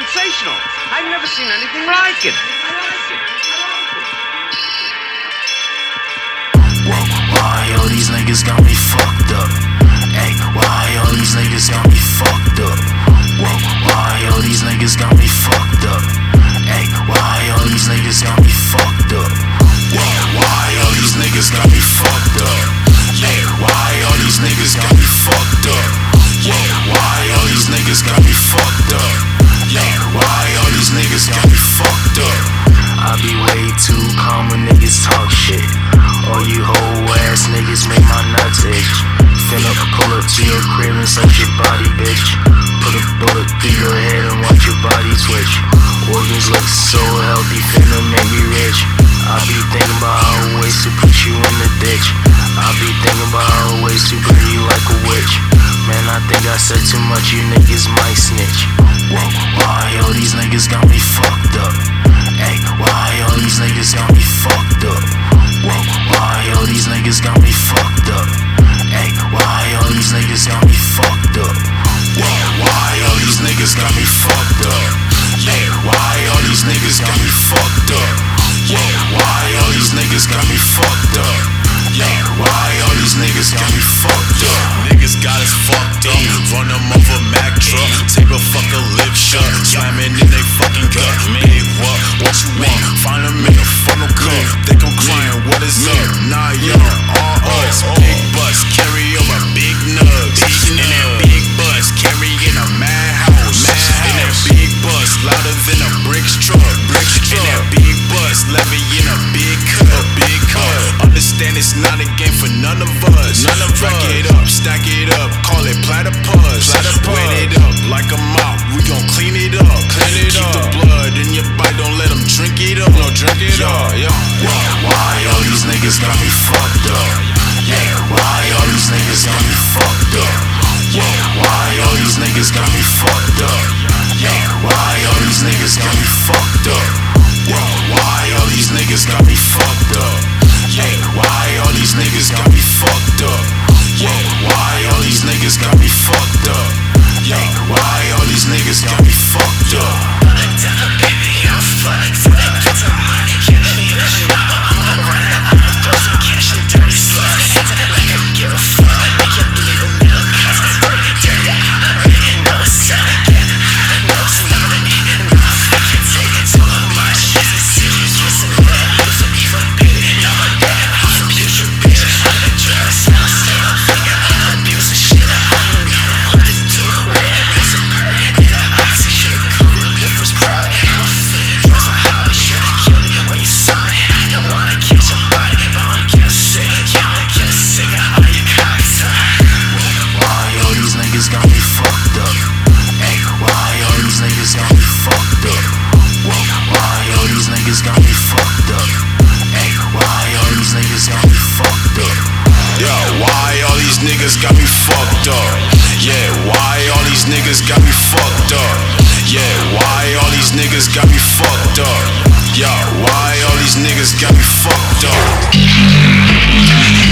sensational. I've never seen anything like it. Whoa, why all these niggas got me fucked up? Hey, why all these niggas got me fucked up? Whoa, why all these niggas got me fucked up? Hey, why all these niggas got me fucked up? Whoa, why all these niggas got me fucked up? Hey, why all these niggas got me fucked up? Yeah, why all these niggas got me fucked up? Yeah, why all these niggas got me fucked up? I be way too calm when niggas talk shit. All you hoe ass niggas make my nuts itch. Finna pull up to your crib and suck your body, bitch. Put a bullet through your head and watch your body twitch. Organs look so healthy, finna make me rich. I be thinking about ways to put you in the ditch. I be thinking about ways to burn you like a witch. Man, I think I said too much, you niggas might snitch. Whoa, why all these niggas got me fucked up? Hey, why all these niggas got me fucked up? Whoa, why all these niggas got me fucked up? Hey, why all these niggas got me fucked up? Whoa, why all these niggas got me fucked up? Yeah, why all these niggas got me fucked up? Yeah, why all these niggas got me fucked up? Yeah, why all these niggas got me fucked up? Niggas got us fucked up. Run them over Mack truck. Tape a fucker lip shut. Slamming in they fucking gut. Big what you want? Find them in a funnel cup. Think I'm crying, what is up? Nah, yo, all us. Big bus, carry over big nugs. In that big bus, carrying a madhouse. In that big bus, louder than a bricks truck. In that big bus, levying a big cut. Understand it's not a game for none of us. Rack it up, stack it up, call it platypus. Wet it up like a mop, we gon' clean it up. Keep the blood in your bite, don't let them drink it up. No, drink it up. Why all these niggas got me fucked up? Yeah, why all these niggas got me fucked up? Yeah, why all these niggas got me fucked up? Yeah, why all these niggas got me fucked up? Yeah, why all these niggas got me fucked up? Yeah, why all these niggas got me fucked up? Yeah, why all these niggas got me fucked up? Yeah, why all these niggas got me fucked up? Baby, I'm fucked. Get some money, get me the shit. I'm running, I'ma throw some cash and dirty slugs. Like I give a fuck, make your little milk cost. Dirty, I already know it's up. No slowly, no I can take it too much. It's a serious, it's a love, it's a evil baby. No, I'm dead, I'll abuse your bitch. I'm the drugs, I'll stay on finger, I'll abuse the shit. I don't know what to do with it. It's a perk, need an oxy shit. Cool, live was proud. I'm feeling drugs on how I should've killed it when you saw me. I don't wanna kill your body, but I get sick. You wanna get sick of all your cocks. Why all these niggas got me fucked up? Hey, why all these niggas got me fucked up? Whoa, why all these niggas got me fucked up? Hey, why all these niggas got me fucked up? Yo, why all these niggas got me fucked up? Yeah, why all these niggas got me fucked up? Yeah, why all these niggas got me fucked up? Yo, why all these niggas got me fucked up?